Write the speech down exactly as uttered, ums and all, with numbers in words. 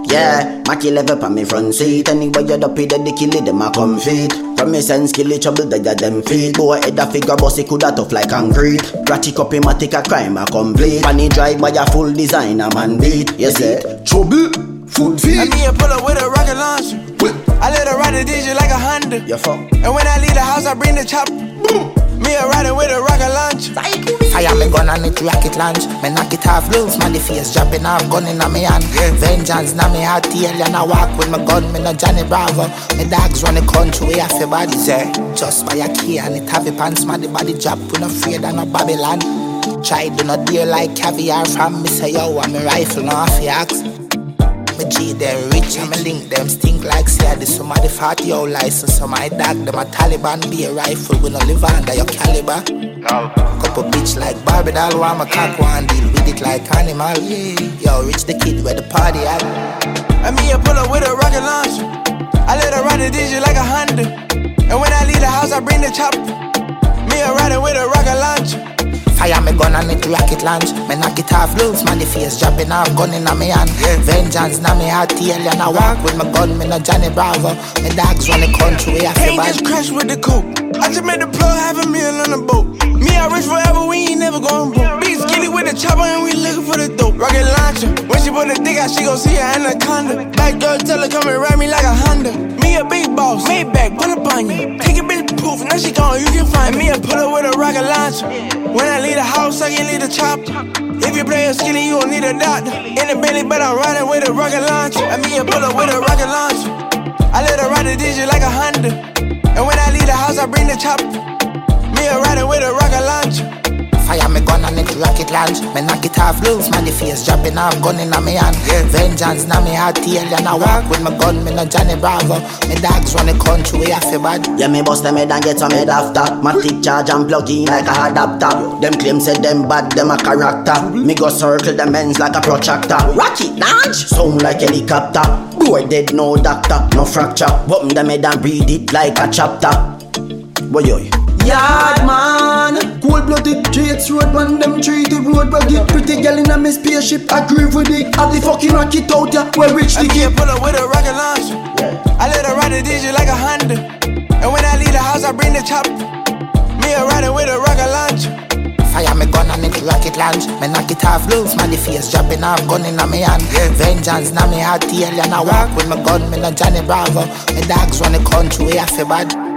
Yeah, Mackie level on me front seat. Anyway you dopey the kill it, them a come feet. From me sense kill it trouble that them feet. Boy head a figure bossy coulda tough like concrete. Ratchet copy matic a crime a complete. Funny drive by a full designer man beat. You see trouble, food feet. And me a pull up with a rocket launcher. I let her ride the D J like a Honda. You fuck. And when I leave the house I bring the chopper. Me a riding with a rocket launcher. Fire me gun and it rocket launch. Me knock it off loose, man the face dropping off. Gun in me hand, yeah. Vengeance na me heart tail. And I walk with my gun, me no Johnny Bravo. Me dogs run the country, we have your body say. Just by a key and it have a pants. Man the body drop, we no afraid of no Babylon. Try do not deal like caviar from me say yo. And me rifle no off your axe. Me G them rich and me link them stink like say this some of the forty old license. So my dog them a Taliban be a rifle. We no live under your caliber. No. Couple bitch like Barbie doll, who I'm a cock one deal with it like animal. Yeah. Yo, rich the kid where the party at. And me a pull up with a rocket launcher. I let her ride the D J like a Honda. And when I leave the house I bring the chopper. Me a riding with a rocket launcher. Fire me gun and it rocket launch. Me knock it off loose, man the face dropping off. Gun in me hand, yeah. Vengeance na me heart tail. And I walk with my gun, me no Johnny Bravo. Me dogs run the country, we have your body. Ain't just crash with the coke. I just made the plug, half a meal on the boat. Me I rich forever, we ain't never going broke. Big skinny with the chopper and we looking for the dope. Rocket launcher, when she put the dick out, she gon' see her anaconda. Back girl tell her come and ride me like a Honda. Me a big boss, made back, put up on you. Take a bitch proof, now she gone, you can find me. I put her with a rocket launcher. When I leave the house, I can leave the chopper. If you play a skinny, you don't need a doctor. In the belly, but I'm riding with a rocket launcher. I mean, I pull up with a rocket launcher. I let her ride the D J like a Honda. And when I leave the house, I bring the chopper. Me a riding with a rocket launcher. Fire me gun and it rocket launch. Me knock it off loose, man the face dropping off. Gun in me hand, yeah. Vengeance na me heart tail. And I walk with my gun, me no Johnny Bravo. Me dogs run the country, we have your body. Yeah, me bust them head and get some head after. Matic charge and plug in like a adapter. Them claim say them bad, them a character. Me go circle them ends like a protractor. Rocket launch, sound like helicopter. Boy dead, no doctor, no fracture. Button them head and breathe it like a chapter. Boy yo. Yard man, cold-blooded traits road when them treat the road. But get pretty girl in a me spaceship, agree with it. Have the fucking rocket out ya, where rich the kid. I pull up with a rocket launcher. Yeah. I let her ride the D J like a Honda. And when I leave the house, I bring the chopper. Me a riding with a rocket launcher. Fire me gun and it rocket launch. Me knock it off loose, man the face dropping off. Gun in me hand, yeah. Vengeance na me heart tail. And I walk with my gun, me no Johnny Bravo. Me dogs run the country, we have your body.